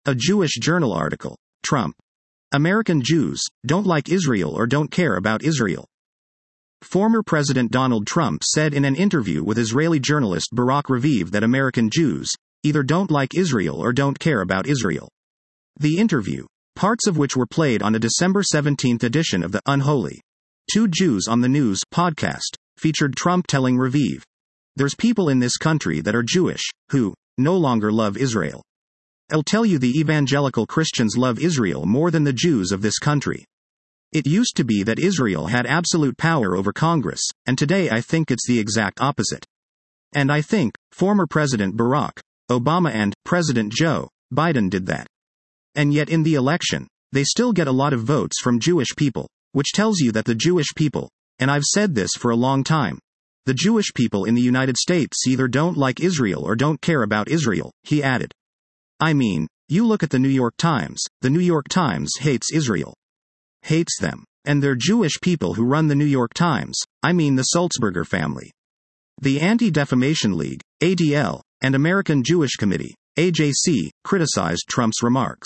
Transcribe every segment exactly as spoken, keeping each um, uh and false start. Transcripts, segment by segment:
A Jewish Journal article. Trump. American Jews don't like Israel or don't care about Israel. Former President Donald Trump said in an interview with Israeli journalist Barak Raviv that American Jews either don't like Israel or don't care about Israel. The interview, parts of which were played on a December seventeenth edition of the Unholy Two Jews on the News podcast, featured Trump telling Raviv, "There's people in this country that are Jewish, who no longer love Israel. I'll tell you, the evangelical Christians love Israel more than the Jews of this country. It used to be that Israel had absolute power over Congress, and today I think it's the exact opposite. And I think former President Barack Obama and President Joe Biden did that. And yet in the election, they still get a lot of votes from Jewish people, which tells you that the Jewish people, and I've said this for a long time, the Jewish people in the United States either don't like Israel or don't care about Israel," he added. "I mean, you look at the New York Times. The New York Times hates Israel. Hates them. And they're Jewish people who run the New York Times, I mean the Sulzberger family. The Anti-Defamation League, A D L, and American Jewish Committee, A J C, criticized Trump's remarks.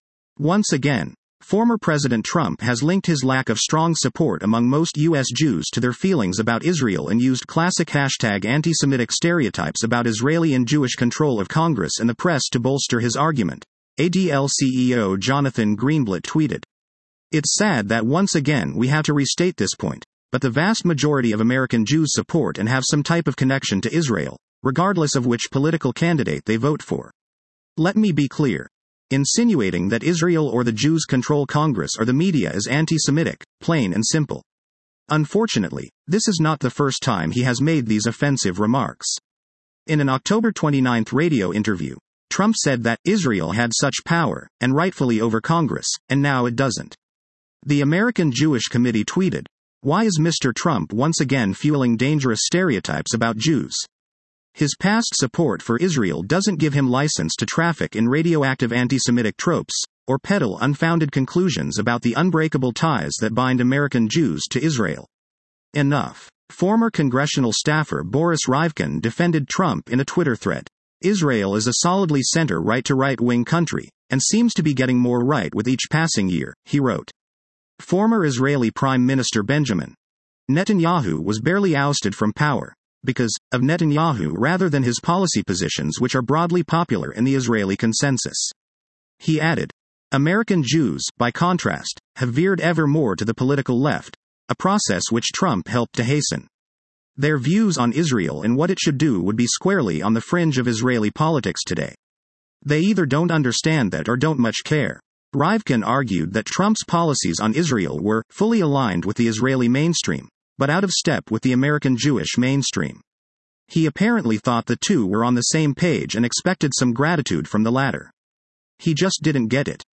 Once again, former President Trump has linked his lack of strong support among most U S Jews to their feelings about Israel and used classic hashtag anti-Semitic stereotypes about Israeli and Jewish control of Congress and the press to bolster his argument, A D L C E O Jonathan Greenblatt tweeted. "It's sad that once again we have to restate this point, but the vast majority of American Jews support and have some type of connection to Israel, regardless of which political candidate they vote for. Let me be clear. Insinuating that Israel or the Jews control Congress or the media is anti-Semitic, plain and simple. Unfortunately, this is not the first time he has made these offensive remarks. In an October twenty-ninth radio interview, Trump said that Israel had such power, and rightfully, over Congress, and now it doesn't. The American Jewish Committee tweeted, "Why is Mister Trump once again fueling dangerous stereotypes about Jews? His past support for Israel doesn't give him license to traffic in radioactive anti-Semitic tropes, or peddle unfounded conclusions about the unbreakable ties that bind American Jews to Israel. Enough." Former congressional staffer Boris Rivkin defended Trump in a Twitter thread. "Israel is a solidly center-right to right-wing country, and seems to be getting more right with each passing year," he wrote. Former Israeli Prime Minister Benjamin Netanyahu was barely ousted from power because of Netanyahu rather than his policy positions, which are broadly popular in the Israeli consensus. He added, "American Jews, by contrast, have veered ever more to the political left, a process which Trump helped to hasten. Their views on Israel and what it should do would be squarely on the fringe of Israeli politics today. They either don't understand that or don't much care." Rivkin argued that Trump's policies on Israel were fully aligned with the Israeli mainstream, but out of step with the American Jewish mainstream. He apparently thought the two were on the same page and expected some gratitude from the latter. He just didn't get it.